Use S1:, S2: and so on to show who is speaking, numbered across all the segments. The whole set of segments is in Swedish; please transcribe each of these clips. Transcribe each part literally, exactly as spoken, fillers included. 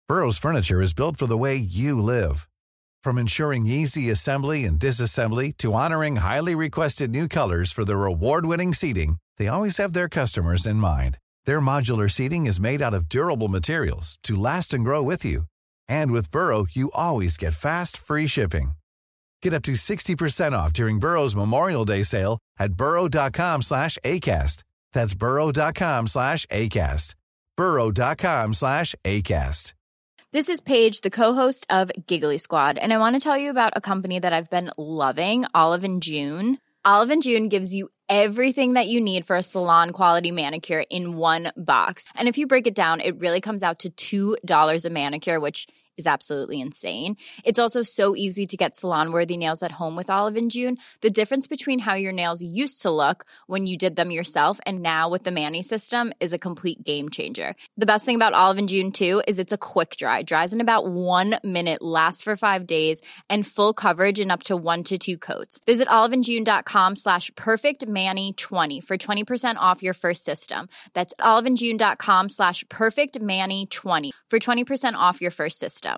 S1: Burrow's furniture is built for the way you live. From ensuring easy assembly and disassembly to honoring highly requested new colors for their award-winning seating, they always have their customers in mind. Their modular seating is made out of durable materials to last and grow with you. And with Burrow, you always get fast, free shipping. Get up to sixty percent off during Burrow's Memorial Day sale at burrow.com slash ACAST. That's burrow.com slash ACAST. burrow.com slash ACAST.
S2: This is Paige, the co-host of Giggly Squad, and I want to tell you about a company that I've been loving, Olive and June. Olive and June gives you everything that you need for a salon-quality manicure in one box. And if you break it down, it really comes out to two dollars a manicure, which is absolutely insane. It's also so easy to get salon-worthy nails at home with Olive and June. The difference between how your nails used to look when you did them yourself and now with the Mani system is a complete game changer. The best thing about Olive and June, too, is it's a quick dry. Dries in about one minute, lasts for five days, and full coverage in up to one to two coats. Visit oliveandjune.com slash perfectmani20 for twenty percent off your first system. That's oliveandjune.com slash perfectmani20 for twenty percent off your first system.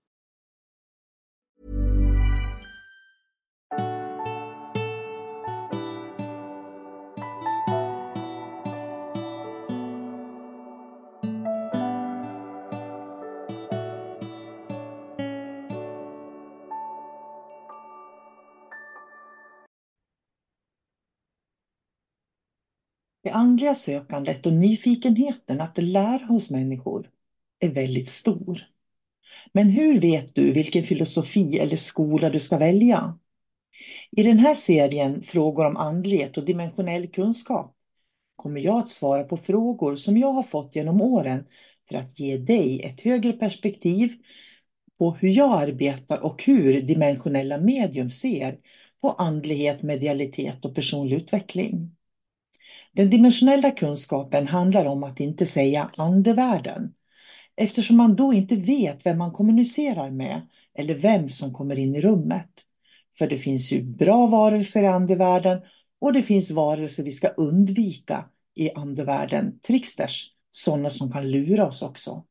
S3: Det andliga sökandet och nyfikenheten att lära hos människor är väldigt stor. Men hur vet du vilken filosofi eller skola du ska välja? I den här serien Frågor om andlighet och dimensionell kunskap kommer jag att svara på frågor som jag har fått genom åren för att ge dig ett högre perspektiv på hur jag arbetar och hur dimensionella medium ser på andlighet, medialitet och personlig utveckling. Den dimensionella kunskapen handlar om att inte säga andevärlden, eftersom man då inte vet vem man kommunicerar med eller vem som kommer in i rummet. För det finns ju bra varelser i andevärlden och det finns varelser vi ska undvika i andevärlden, tricksters, sådana som kan lura oss också.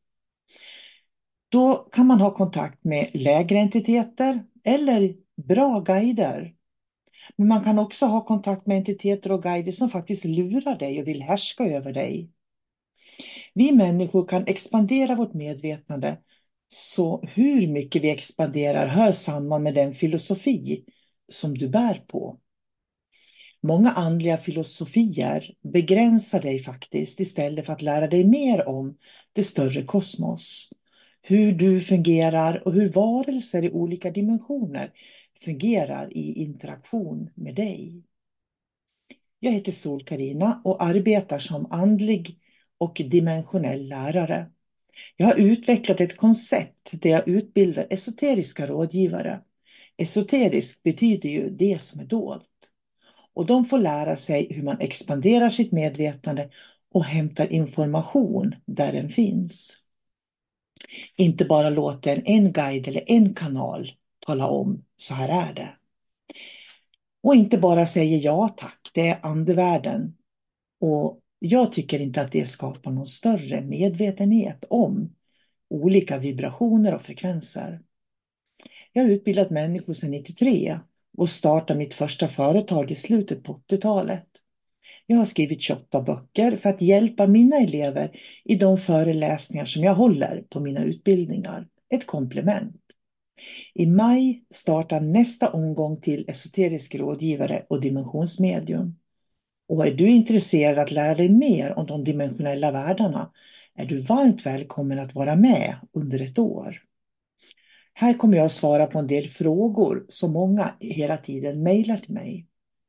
S3: Då kan man ha kontakt med lägre entiteter eller bra guider. Men man kan också ha kontakt med entiteter och guider som faktiskt lurar dig och vill härska över dig. Vi människor kan expandera vårt medvetande, så hur mycket vi expanderar hör samman med den filosofi som du bär på. Många andliga filosofier begränsar dig faktiskt istället för att lära dig mer om det större kosmos. Hur du fungerar och hur varelser i olika dimensioner fungerar i interaktion med dig. Jag heter Sol-Carina och arbetar som andlig och dimensionell lärare. Jag har utvecklat ett koncept där jag utbildar esoteriska rådgivare. Esoterisk betyder ju det som är dolt. Och de får lära sig hur man expanderar sitt medvetande och hämtar information där den finns. Inte bara låter en guide eller en kanal tala om, så här är det. Och inte bara säger ja tack, det är andevärlden. Och jag tycker inte att det skapar någon större medvetenhet om olika vibrationer och frekvenser. Jag har utbildat människor sedan nittiotre och startade mitt första företag i slutet på åttiotalet. Jag har skrivit tjugoåtta böcker för att hjälpa mina elever i de föreläsningar som jag håller på mina utbildningar. Ett komplement. I maj startar nästa omgång till esoterisk rådgivare och dimensionsmedium. Och är du intresserad att lära dig mer om de dimensionella världarna är du varmt välkommen att vara med under ett år. Här kommer jag att svara på en del frågor som många hela tiden mejlar till mig.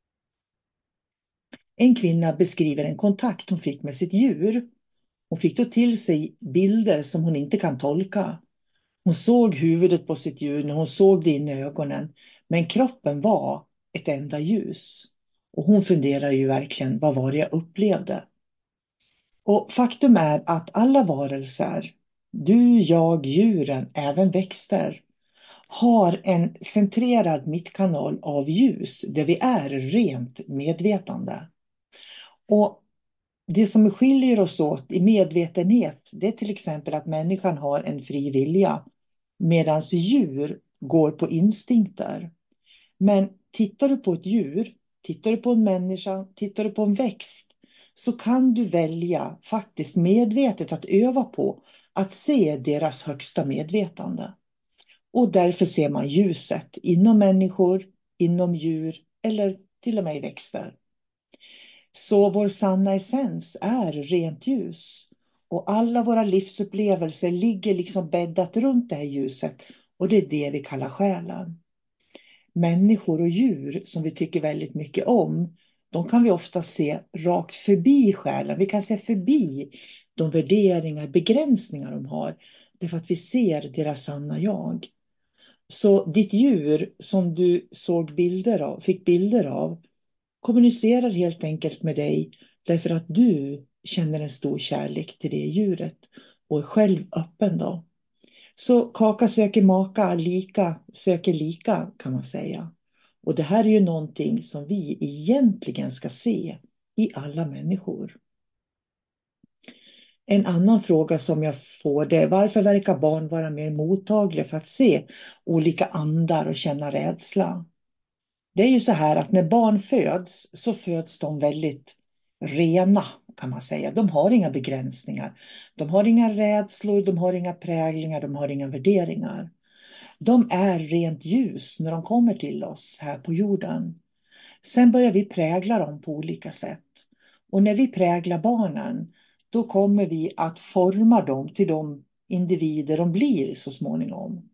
S3: En kvinna beskriver en kontakt hon fick med sitt djur. Hon fick då till sig bilder som hon inte kan tolka. Hon såg huvudet på sitt djur när hon såg det in i ögonen, men kroppen var ett enda ljus. Och hon funderar ju verkligen, vad var det jag upplevde? Och faktum är att alla varelser, du, jag, djuren, även växter, har en centrerad mittkanal av ljus där vi är rent medvetande. Och Det som skiljer oss åt i medvetenhet, det är till exempel att människan har en fri vilja, medan djur går på instinkter. Men tittar du på ett djur, tittar du på en människa, tittar du på en växt, så kan du välja faktiskt medvetet att öva på att se deras högsta medvetande. Och därför ser man ljuset inom människor, inom djur eller till och med i växter. Så vår sanna essens är rent ljus. Och alla våra livsupplevelser ligger liksom bäddat runt det här ljuset. Och det är det vi kallar själen. Människor och djur som vi tycker väldigt mycket om, de kan vi ofta se rakt förbi själen. Vi kan se förbi de värderingar, begränsningar de har. Det är för att vi ser deras sanna jag. Så ditt djur som du såg bilder av, fick bilder av, kommunicerar helt enkelt med dig därför att du känner en stor kärlek till det djuret och är själv öppen då. Så kaka söker maka, lika söker lika kan man säga. Och det här är ju någonting som vi egentligen ska se i alla människor. En annan fråga som jag får det är: varför verkar barn vara mer mottagliga för att se olika andar och känna rädsla? Det är ju så här att när barn föds så föds de väldigt rena kan man säga. De har inga begränsningar. De har inga rädslor, de har inga präglingar, de har inga värderingar. De är rent ljus när de kommer till oss här på jorden. Sen börjar vi prägla dem på olika sätt. Och när vi präglar barnen, då kommer vi att forma dem till de individer de blir så småningom.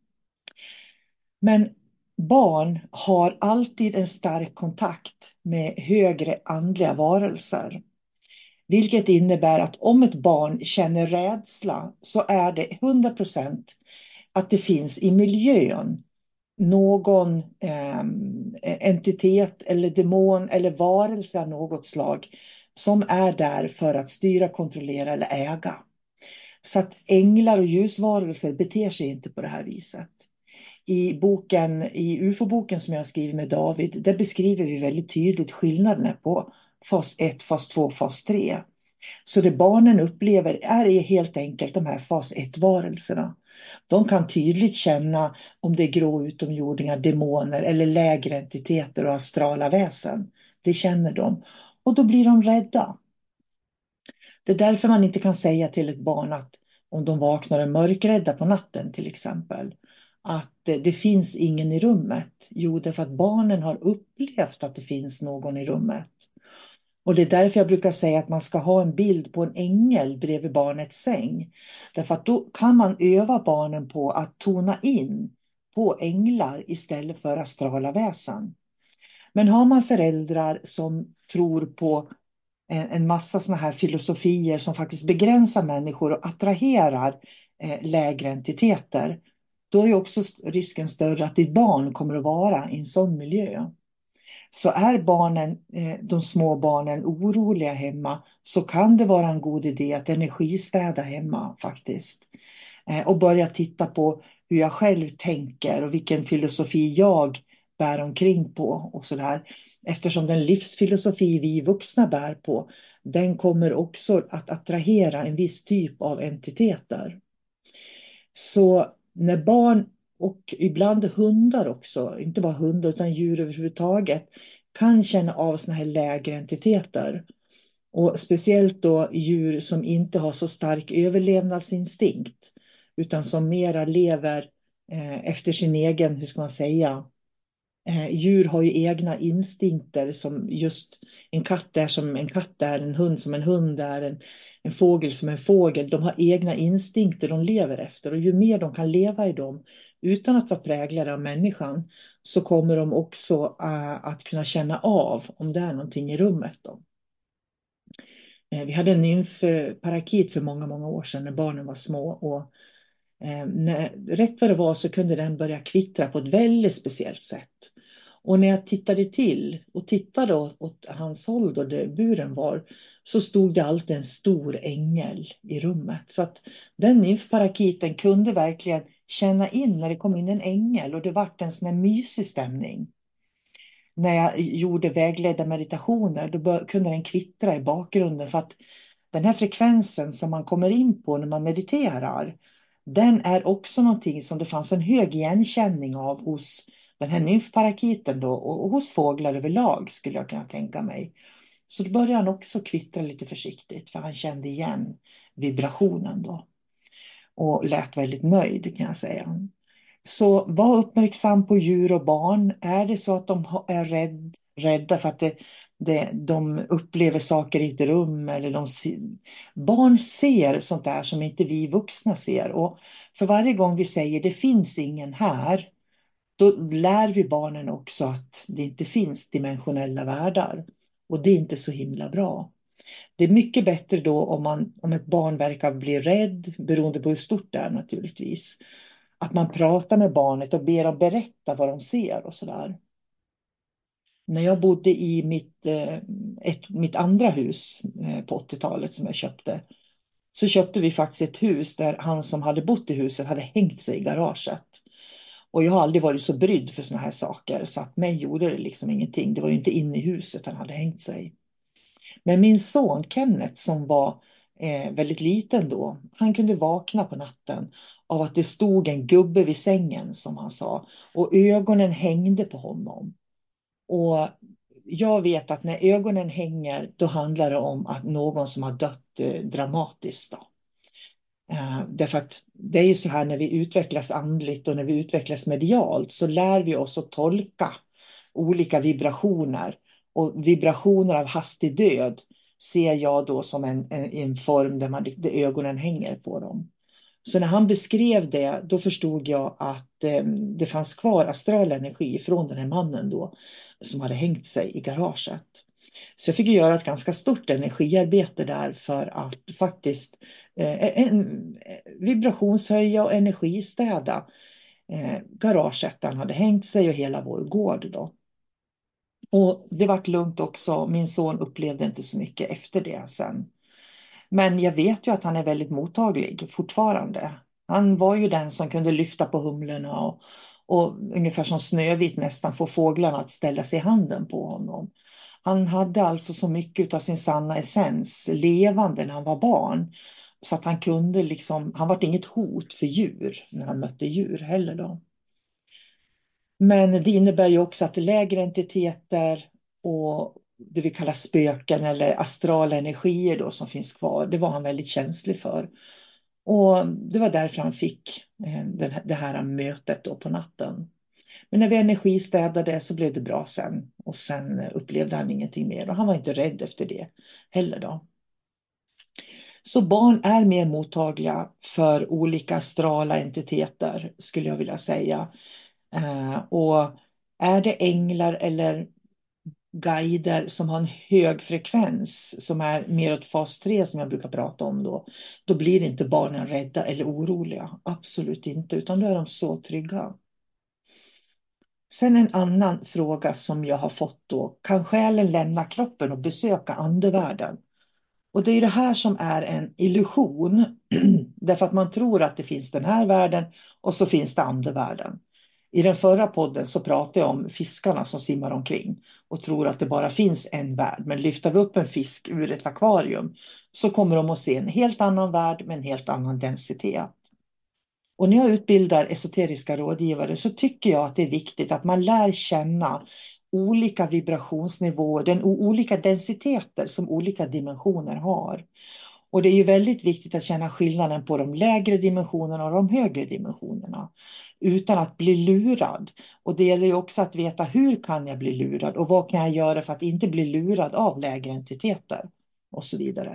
S3: Men barn har alltid en stark kontakt med högre andliga varelser. Vilket innebär att om ett barn känner rädsla så är det hundra procent att det finns i miljön någon eh, entitet eller demon eller varelse av något slag som är där för att styra, kontrollera eller äga. Så att änglar och ljusvarelser beter sig inte på det här viset. I boken, i U F O-boken som jag har skrivit med David, där beskriver vi väldigt tydligt skillnaderna på fas ett, fas två, fas tre. Så det barnen upplever är helt enkelt de här fas ett-varelserna. De kan tydligt känna om det är grå utomjordingar, demoner eller lägre entiteter och astrala väsen. Det känner de. Och då blir de rädda. Det är därför man inte kan säga till ett barn att om de vaknar och är mörkrädda på natten till exempel, att det finns ingen i rummet. Jo, därför att barnen har upplevt att det finns någon i rummet. Och det är därför jag brukar säga att man ska ha en bild på en ängel bredvid barnets säng. Därför att då kan man öva barnen på att tona in på änglar istället för astrala väsen. Men har man föräldrar som tror på en, en massa såna här filosofier som faktiskt begränsar människor och attraherar eh, lägre entiteter, då är också risken större att ditt barn kommer att vara i en sån miljö. Så är barnen, de små barnen oroliga hemma, så kan det vara en god idé att energistäda hemma faktiskt. Och börja titta på hur jag själv tänker och vilken filosofi jag bär omkring på och sådär. Eftersom den livsfilosofi vi vuxna bär på, den kommer också att attrahera en viss typ av entiteter. Så när barn och ibland hundar också, inte bara hundar utan djur överhuvudtaget, kan känna av såna här lägre entiteter. Och speciellt då djur som inte har så stark överlevnadsinstinkt utan som mera lever eh, efter sin egen, hur ska man säga, eh, djur har ju egna instinkter som just en katt är som en katt är, en hund som en hund är, en En fågel som en fågel. De har egna instinkter de lever efter. Och ju mer de kan leva i dem utan att vara präglade av människan, så kommer de också uh, att kunna känna av om det är någonting i rummet. Då. Uh, vi hade en nymfparakit för många, många år sedan när barnen var små. Och uh, när, rätt vad det var så kunde den börja kvittra på ett väldigt speciellt sätt. Och när jag tittade till och tittade åt, åt hans håll då det buren var, så stod det alltid en stor ängel i rummet. Så att den nymfparakiten kunde verkligen känna in när det kom in en ängel och det var en sån här mysig stämning. när jag gjorde vägledda meditationer, då bör, kunde den kvittra i bakgrunden för att den här frekvensen som man kommer in på när man mediterar, den är också någonting som det fanns en hög igenkänning av hos den här nymfparakiten då och, och hos fåglar överlag skulle jag kunna tänka mig. Så då började han också kvittra lite försiktigt för han kände igen vibrationen då och lät väldigt nöjd kan jag säga. Så var uppmärksam på djur och barn. Är det så att de är rädd, rädda för att det, det, de upplever saker i ett rum eller de se, barn ser sånt där som inte vi vuxna ser och för varje gång vi säger det finns ingen här, då lär vi barnen också att det inte finns dimensionella världar och det är inte så himla bra. Det är mycket bättre då om, man, om ett barn verkar bli rädd, beroende på hur stort det är naturligtvis. Att man pratar med barnet och ber dem berätta vad de ser och sådär. När jag bodde i mitt, eh, ett, mitt andra hus eh, på åttiotalet som jag köpte, så köpte vi faktiskt ett hus där han som hade bott i huset hade hängt sig i garaget. Och jag har aldrig varit så brydd för såna här saker så att mig gjorde det liksom ingenting. Det var ju inte inne i huset han hade hängt sig. Men min son Kenneth som var eh, väldigt liten då, han kunde vakna på natten av att det stod en gubbe vid sängen som han sa och ögonen hängde på honom. Och jag vet att när ögonen hänger då handlar det om att någon som har dött eh, dramatiskt då. Uh, därför att det är ju så här när vi utvecklas andligt och när vi utvecklas medialt så lär vi oss att tolka olika vibrationer och vibrationer av hastig död ser jag då som en, en, en form där, man, där ögonen hänger på dem. Så när han beskrev det då förstod jag att eh, det fanns kvar astral energi från den här mannen då som hade hängt sig i garaget. Så jag fick göra ett ganska stort energiarbete där för att faktiskt eh, en, vibrationshöja och energistäda eh, garaget där han hade hängt sig och hela vår gård då. Och det vart lugnt också. Min son upplevde inte så mycket efter det sen. Men jag vet ju att han är väldigt mottaglig fortfarande. Han var ju den som kunde lyfta på humlorna och, och ungefär som Snövit nästan få fåglarna att ställa sig i handen på honom. Han hade alltså så mycket av sin sanna essens levande när han var barn. Så att han kunde liksom, han var inget hot för djur när han mötte djur heller då. Men det innebär ju också att lägre entiteter och det vi kallar spöken eller astrala energier då som finns kvar, det var han väldigt känslig för. Och det var därför han fick det här mötet då på natten. Men när vi energistädade så blev det bra sen. Och sen upplevde han ingenting mer. Och han var inte rädd efter det heller då. Så barn är mer mottagliga för olika astrala entiteter skulle jag vilja säga. Uh, och är det änglar eller guider som har en hög frekvens som är mer åt fas tre som jag brukar prata om då. Då blir inte barnen rädda eller oroliga. Absolut inte. Utan då är de så trygga. Sen en annan fråga som jag har fått då. Kan själen lämna kroppen och besöka andevärlden? Och det är det här som är en illusion. Därför att man tror att det finns den här världen och så finns det andevärlden. I den förra podden så pratade jag om fiskarna som simmar omkring. Och tror att det bara finns en värld. Men lyfter vi upp en fisk ur ett akvarium så kommer de att se en helt annan värld med en helt annan densitet. Och när jag utbildar esoteriska rådgivare så tycker jag att det är viktigt att man lär känna olika vibrationsnivåer, den olika densiteter som olika dimensioner har. Och det är ju väldigt viktigt att känna skillnaden på de lägre dimensionerna och de högre dimensionerna utan att bli lurad. Och det gäller ju också att veta hur kan jag bli lurad och vad kan jag göra för att inte bli lurad av lägre entiteter och så vidare.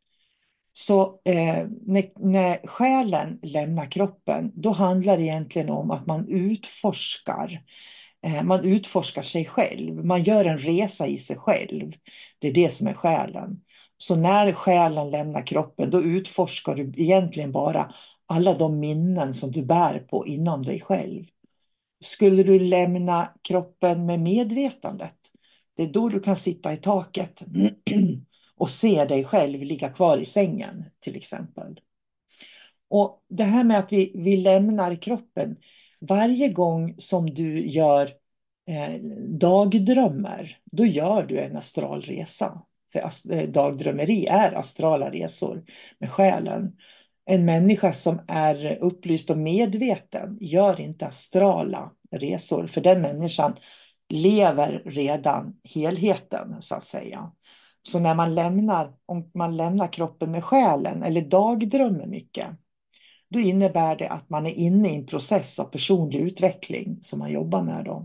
S3: Så eh, när, när själen lämnar kroppen då handlar det egentligen om att man utforskar. Eh, man utforskar sig själv. Man gör en resa i sig själv. Det är det som är själen. Så när själen lämnar kroppen då utforskar du egentligen bara alla de minnen som du bär på inom dig själv. Skulle du lämna kroppen med medvetandet, det är då du kan sitta i taket och se dig själv ligga kvar i sängen till exempel. Och det här med att vi, vi lämnar kroppen, varje gång som du gör eh, dagdrömmer, då gör du en astralresa. För ast- eh, dagdrömmeri är astrala resor med själen. En människa som är upplyst och medveten gör inte astrala resor, för den människan lever redan helheten så att säga. Så när man lämnar, om man lämnar kroppen med själen eller dagdrömmer mycket, då innebär det att man är inne i en process av personlig utveckling som man jobbar med då.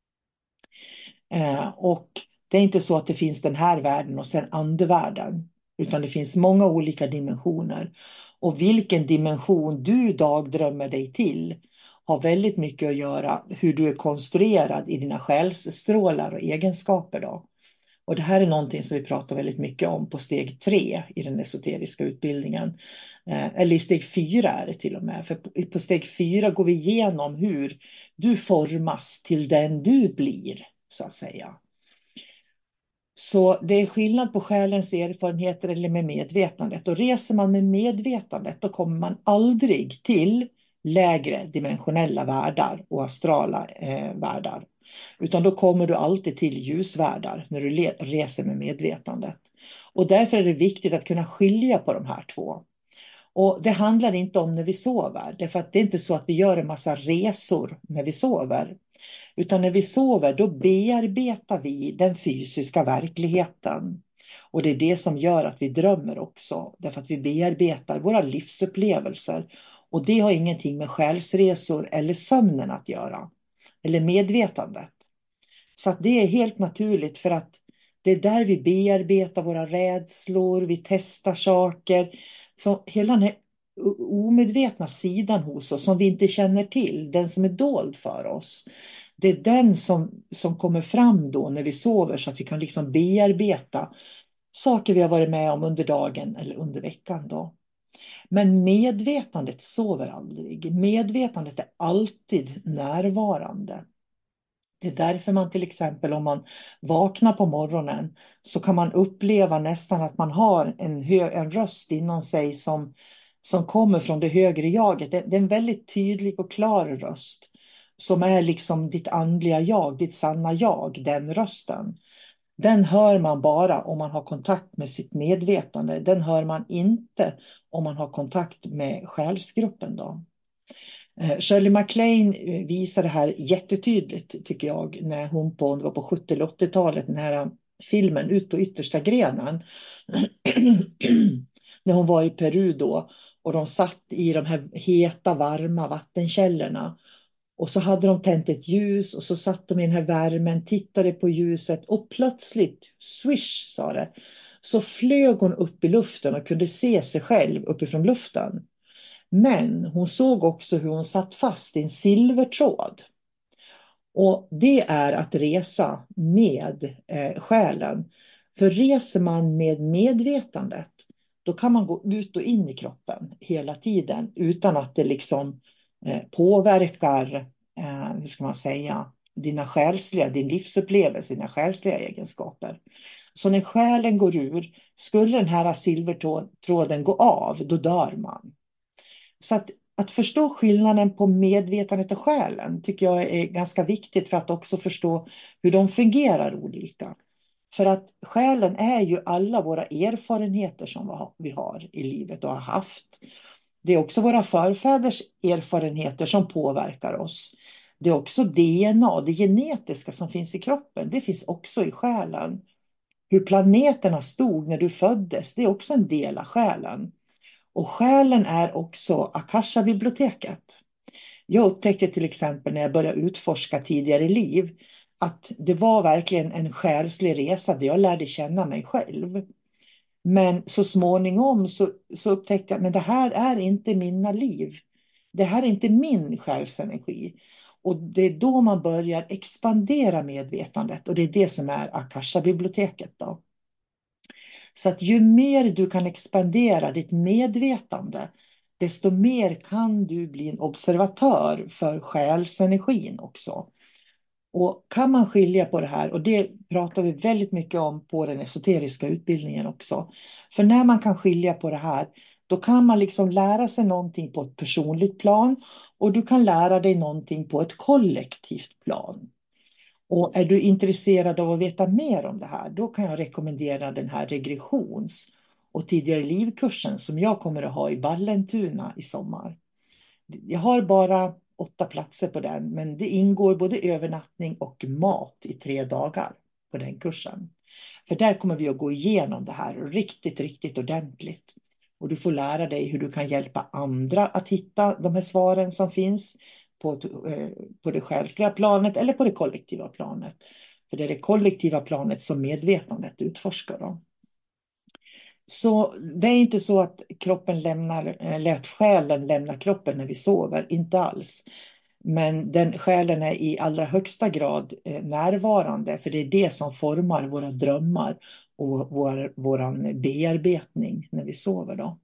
S3: Eh, och det är inte så att det finns den här världen och sen andevärlden, utan det finns många olika dimensioner. Och vilken dimension du dagdrömmer dig till har väldigt mycket att göra hur du är konstruerad i dina själsstrålar och egenskaper då. Och det här är någonting som vi pratar väldigt mycket om på steg tre i den esoteriska utbildningen. Eh, eller i steg fyra är det till och med. För på, på steg fyra går vi igenom hur du formas till den du blir, så att säga. Så det är skillnad på själens erfarenheter eller med medvetandet. Och reser man med medvetandet, då kommer man aldrig till lägre dimensionella världar och astrala eh, världar. Utan då kommer du alltid till ljusvärldar när du reser med medvetandet. Och därför är det viktigt att kunna skilja på de här två. Och det handlar inte om när vi sover. Därför att det är inte så att vi gör en massa resor när vi sover. Utan när vi sover, då bearbetar vi den fysiska verkligheten. Och det är det som gör att vi drömmer också. Därför att vi bearbetar våra livsupplevelser. Och det har ingenting med själsresor eller sömnen att göra. Eller medvetandet. Så att det är helt naturligt, för att det är där vi bearbetar våra rädslor, vi testar saker. Så hela den här omedvetna sidan hos oss som vi inte känner till, den som är dold för oss. Det är den som, som kommer fram då när vi sover, så att vi kan liksom bearbeta saker vi har varit med om under dagen eller under veckan då. Men medvetandet sover aldrig. Medvetandet är alltid närvarande. Det är därför man till exempel, om man vaknar på morgonen, så kan man uppleva nästan att man har en, hö- en röst inom sig som, som kommer från det högre jaget. Det, det är en väldigt tydlig och klar röst som är liksom ditt andliga jag, ditt sanna jag, den rösten. Den hör man bara om man har kontakt med sitt medvetande. Den hör man inte om man har kontakt med själsgruppen då. Shirley MacLaine visar det här jättetydligt tycker jag, när hon på, det var på sjuttio- eller åttiotalet, den här filmen Ut på yttersta grenen. När hon var i Peru då, och de satt i de här heta varma vattenkällorna. Och så hade de tänt ett ljus och så satt de i den här värmen, tittade på ljuset och plötsligt, swish sa det, så flög hon upp i luften och kunde se sig själv uppifrån luften. Men hon såg också hur hon satt fast i en silvertråd. Och det är att resa med eh, själen. För reser man med medvetandet, då kan man gå ut och in i kroppen hela tiden utan att det liksom eh, påverkar, eh, hur ska man säga, dina själsliga, din livsupplevelse, dina själsliga egenskaper. Så när själen går ur, skulle den här silvertråden gå av, då dör man. Så att, att förstå skillnaden på medvetandet och själen tycker jag är ganska viktigt, för att också förstå hur de fungerar olika. För att själen är ju alla våra erfarenheter som vi har i livet och har haft. Det är också våra förfäders erfarenheter som påverkar oss. Det är också D N A, det genetiska som finns i kroppen. Det finns också i själen. Hur planeterna stod när du föddes, det är också en del av själen. Och själen är också Akasha-biblioteket. Jag upptäckte till exempel när jag började utforska tidigare liv att det var verkligen en själslig resa där jag lärde känna mig själv. Men så småningom så, så upptäckte jag att det här är inte mina liv. Det här är inte min själsenergi. Och det är då man börjar expandera medvetandet, och det är det som är Akasha-biblioteket då. Så att ju mer du kan expandera ditt medvetande, desto mer kan du bli en observatör för själsenergin också. Och kan man skilja på det här, och det pratar vi väldigt mycket om på den esoteriska utbildningen också. För när man kan skilja på det här, då kan man liksom lära sig någonting på ett personligt plan, och du kan lära dig någonting på ett kollektivt plan. Och är du intresserad av att veta mer om det här, då kan jag rekommendera den här regressions- och tidigare livkursen som jag kommer att ha i Vallentuna i sommar. Jag har bara åtta platser på den, men det ingår både övernattning och mat i tre dagar på den kursen. För där kommer vi att gå igenom det här riktigt, riktigt ordentligt. Och du får lära dig hur du kan hjälpa andra att hitta de här svaren som finns på, på det själsliga planet eller på det kollektiva planet. För det är det kollektiva planet som medvetandet utforskar då. Så det är inte så att kroppen lämnar, lät själen lämna kroppen när vi sover, inte alls. Men den själen är i allra högsta grad närvarande, för det är det som formar våra drömmar och vår, våran bearbetning när vi sover då.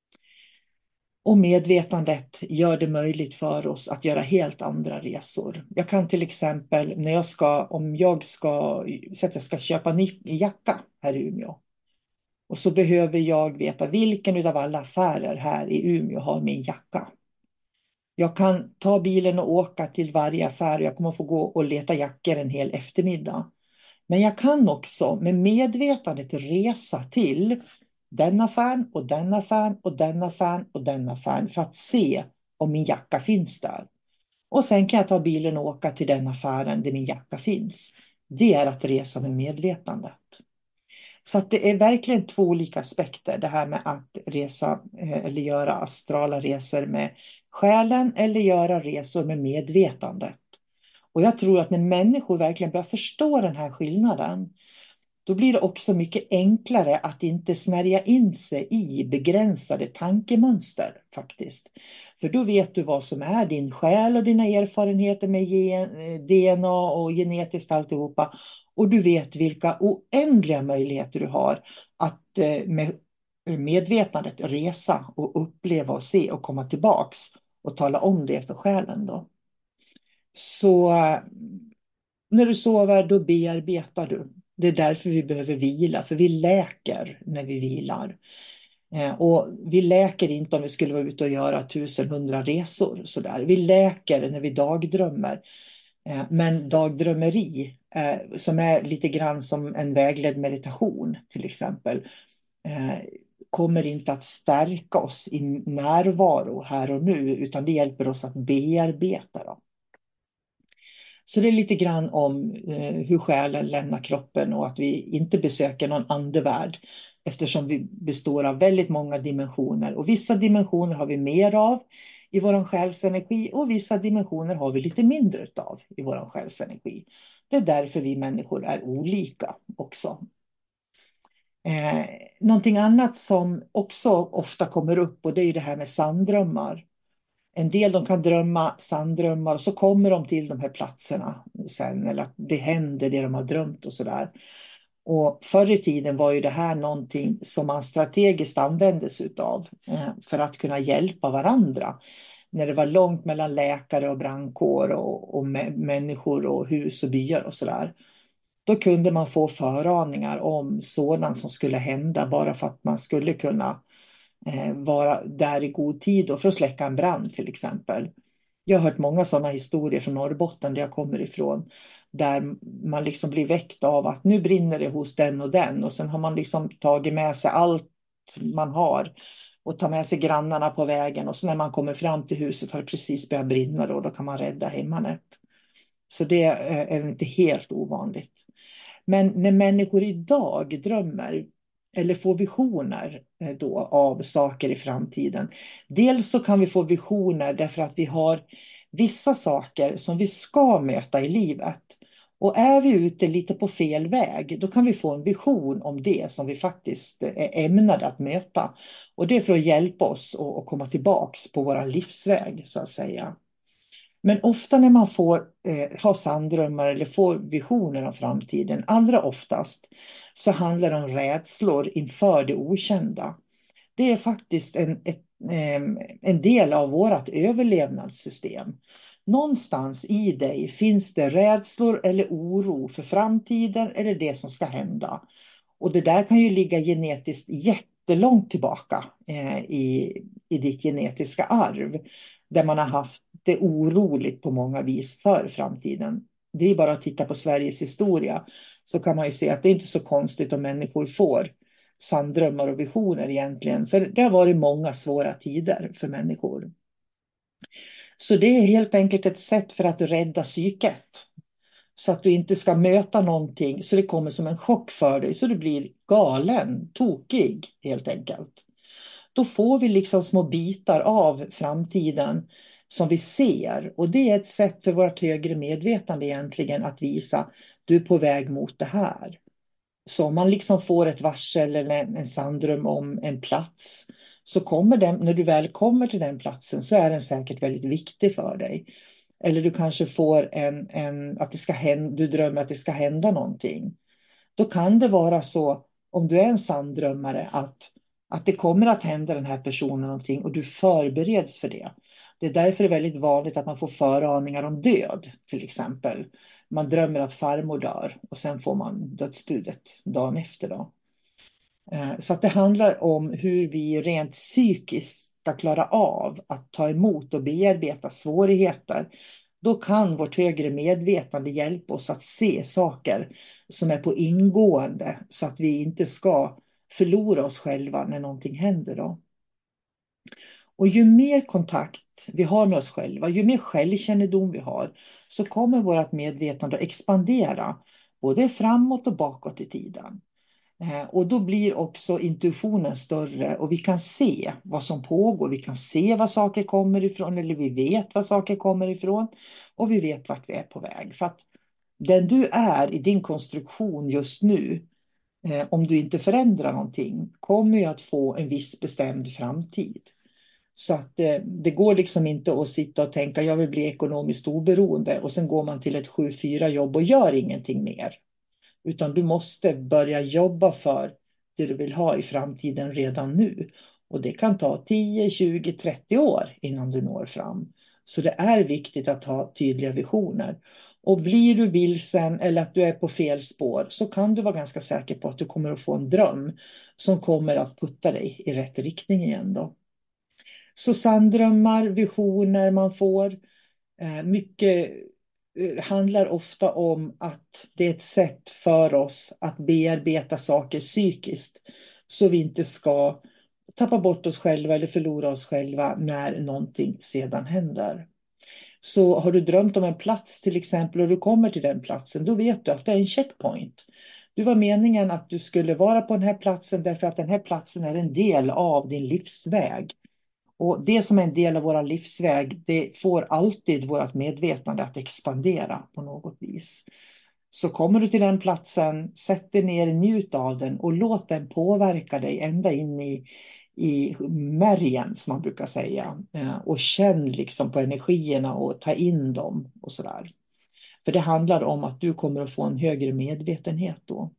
S3: Och medvetandet gör det möjligt för oss att göra helt andra resor. Jag kan till exempel, när jag ska, om jag ska, så att jag ska köpa en ny jacka här i Umeå. Och så behöver jag veta vilken av alla affärer här i Umeå har min jacka. Jag kan ta bilen och åka till varje affär. Jag kommer få gå och leta jackor en hel eftermiddag. Men jag kan också med medvetandet resa till den affären och den affären och den affären och den affären för att se om min jacka finns där. Och sen kan jag ta bilen och åka till den affären där min jacka finns. Det är att resa med medvetandet. Så att det är verkligen två olika aspekter. Det här med att resa eller göra astrala resor med själen eller göra resor med medvetandet. Och jag tror att när människor verkligen börjar förstå den här skillnaden, då blir det också mycket enklare att inte snärja in sig i begränsade tankemönster faktiskt. För då vet du vad som är din själ och dina erfarenheter med D N A och genetiskt alltihopa. Och du vet vilka oändliga möjligheter du har att med medvetandet resa och uppleva och se och komma tillbaks och tala om det för själen då. Så när du sover, då bearbetar du. Det är därför vi behöver vila, för vi läker när vi vilar. Och vi läker inte om vi skulle vara ute och göra tusen hundra resor. Sådär. Vi läker när vi dagdrömmer. Men dagdrömmeri, som är lite grann som en vägledd meditation till exempel, kommer inte att stärka oss i närvaro här och nu, utan det hjälper oss att bearbeta dem. Så det är lite grann om hur själen lämnar kroppen och att vi inte besöker någon andevärld, eftersom vi består av väldigt många dimensioner. Och vissa dimensioner har vi mer av i vår själsenergi och vissa dimensioner har vi lite mindre av i vår själsenergi. Det är därför vi människor är olika också. Eh, någonting annat som också ofta kommer upp, och det är det här med sanddrömmar. En del de kan drömma sanddrömmar och så kommer de till de här platserna sen, eller att det händer det de har drömt och sådär. Och förr i tiden var ju det här någonting som man strategiskt använde sig utav eh, för att kunna hjälpa varandra. När det var långt mellan läkare och brandkår och, och människor och hus och byar och sådär. Då kunde man få föraningar om sådant som skulle hända bara för att man skulle kunna eh, vara där i god tid och för att släcka en brand till exempel. Jag har hört många sådana historier från Norrbotten där jag kommer ifrån. Där man liksom blir väckt av att nu brinner det hos den och den. Och sen har man liksom tagit med sig allt man har. Och tar med sig grannarna på vägen. Och så när man kommer fram till huset har det precis börjat brinna då. Då kan man rädda hemmanet. Så det är inte helt ovanligt. Men när människor idag drömmer eller får visioner då av saker i framtiden. Dels så kan vi få visioner därför att vi har vissa saker som vi ska möta i livet. Och är vi ute lite på fel väg, då kan vi få en vision om det som vi faktiskt är ämnade att möta. Och det är för att hjälpa oss att komma tillbaks på vår livsväg så att säga. Men ofta när man får eh, ha sanddrömmar eller får visioner av framtiden, allra oftast så handlar det om rädslor inför det okända. Det är faktiskt en, ett, eh, en del av vårt överlevnadssystem. Någonstans i dig finns det rädslor eller oro för framtiden eller det som ska hända. Och det där kan ju ligga genetiskt jättelångt tillbaka eh, i, i ditt genetiska arv. Där man har haft det oroligt på många vis för framtiden. Det är bara att titta på Sveriges historia, så kan man ju se att det är inte så konstigt om människor får sanddrömmar och visioner egentligen. För det har varit många svåra tider för människor. Så det är helt enkelt ett sätt för att rädda psyket. Så att du inte ska möta någonting så det kommer som en chock för dig. Så du blir galen, tokig helt enkelt. Då får vi liksom små bitar av framtiden som vi ser. Och det är ett sätt för vårt högre medvetande egentligen att visa du är på väg mot det här. Så om man liksom får ett varsel eller en, en sanddröm om en plats, så kommer den, när du väl kommer till den platsen så är den säkert väldigt viktig för dig. Eller du kanske får en, en att det ska hända, du drömmer att det ska hända någonting. Då kan det vara så, om du är en sanddrömmare, att, att det kommer att hända den här personen någonting och du förbereds för det. Det är därför det är väldigt vanligt att man får föraningar om död, till exempel. Man drömmer att farmor dör och sen får man dödsbudet dagen efter då. Så att det handlar om hur vi rent psykiskt ska klara av att ta emot och bearbeta svårigheter. Då kan vårt högre medvetande hjälpa oss att se saker som är på ingående, så att vi inte ska förlora oss själva när någonting händer då. Och ju mer kontakt vi har med oss själva, ju mer självkännedom vi har, så kommer vårt medvetande att expandera både framåt och bakåt i tiden. Och då blir också intuitionen större och vi kan se vad som pågår. Vi kan se vad saker kommer ifrån, eller vi vet vad saker kommer ifrån, och vi vet vart vi är på väg. För att den du är i din konstruktion just nu, eh, om du inte förändrar någonting, kommer ju att få en viss bestämd framtid. Så att eh, det går liksom inte att sitta och tänka jag vill bli ekonomiskt oberoende och sen går man till ett sju fyra jobb och gör ingenting mer. Utan du måste börja jobba för det du vill ha i framtiden redan nu. Och det kan ta tio, tjugo, trettio år innan du når fram. Så det är viktigt att ha tydliga visioner. Och blir du vilsen eller att du är på fel spår, så kan du vara ganska säker på att du kommer att få en dröm som kommer att putta dig i rätt riktning igen då. Så sanddrömmar, visioner man får, mycket handlar ofta om att det är ett sätt för oss att bearbeta saker psykiskt, så vi inte ska tappa bort oss själva eller förlora oss själva när någonting sedan händer. Så har du drömt om en plats till exempel och du kommer till den platsen, då vet du att det är en checkpoint. Det var meningen att du skulle vara på den här platsen därför att den här platsen är en del av din livsväg. Och det som är en del av vår livsväg, det får alltid vårt medvetande att expandera på något vis. Så kommer du till den platsen, sätt dig ner, njut av den och låt den påverka dig ända in i, i märgen som man brukar säga. Och känn liksom på energierna och ta in dem och sådär. För det handlar om att du kommer att få en högre medvetenhet då.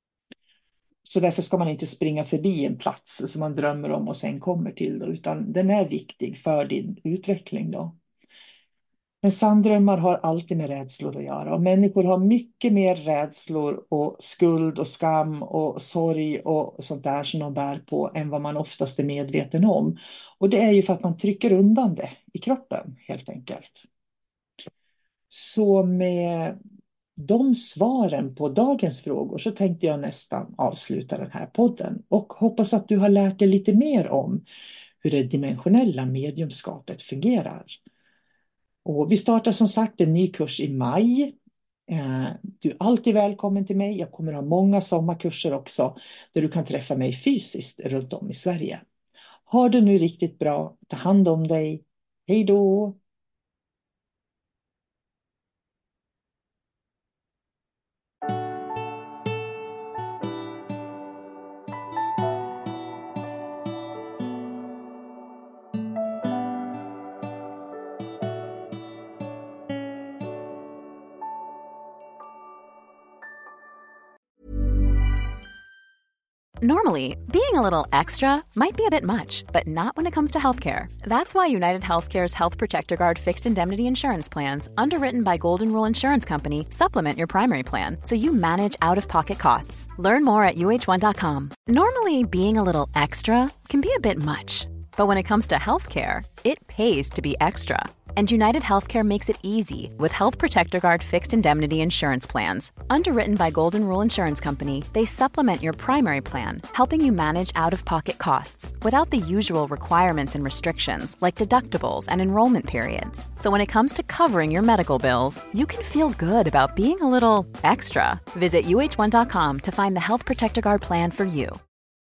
S3: Så därför ska man inte springa förbi en plats som man drömmer om och sen kommer till då, utan den är viktig för din utveckling då. Men sanddrömmar har alltid med rädslor att göra, och människor har mycket mer rädslor och skuld och skam och sorg och sånt där som de bär på än vad man oftast är medveten om. Och det är ju för att man trycker undan det i kroppen helt enkelt. Så med de svaren på dagens frågor så tänkte jag nästan avsluta den här podden och hoppas att du har lärt dig lite mer om hur det dimensionella mediumskapet fungerar. Och vi startar som sagt en ny kurs i maj. Du är alltid välkommen till mig. Jag kommer ha många sommarkurser också där du kan träffa mig fysiskt runt om i Sverige. Ha det nu riktigt bra. Ta hand om dig. Hej då!
S4: Normally, being a little extra might be a bit much, but not when it comes to healthcare. That's why United Healthcare's Health Protector Guard fixed indemnity insurance plans, underwritten by Golden Rule Insurance Company, supplement your primary plan so you manage out-of-pocket costs. Learn more at U H one dot com. Normally, being a little extra can be a bit much, but when it comes to healthcare, it pays to be extra. And United Healthcare makes it easy with Health Protector Guard fixed indemnity insurance plans. Underwritten by Golden Rule Insurance Company, they supplement your primary plan, helping you manage out-of-pocket costs without the usual requirements and restrictions like deductibles and enrollment periods. So when it comes to covering your medical bills, you can feel good about being a little extra. Visit U H one dot com to find the Health Protector Guard plan for you.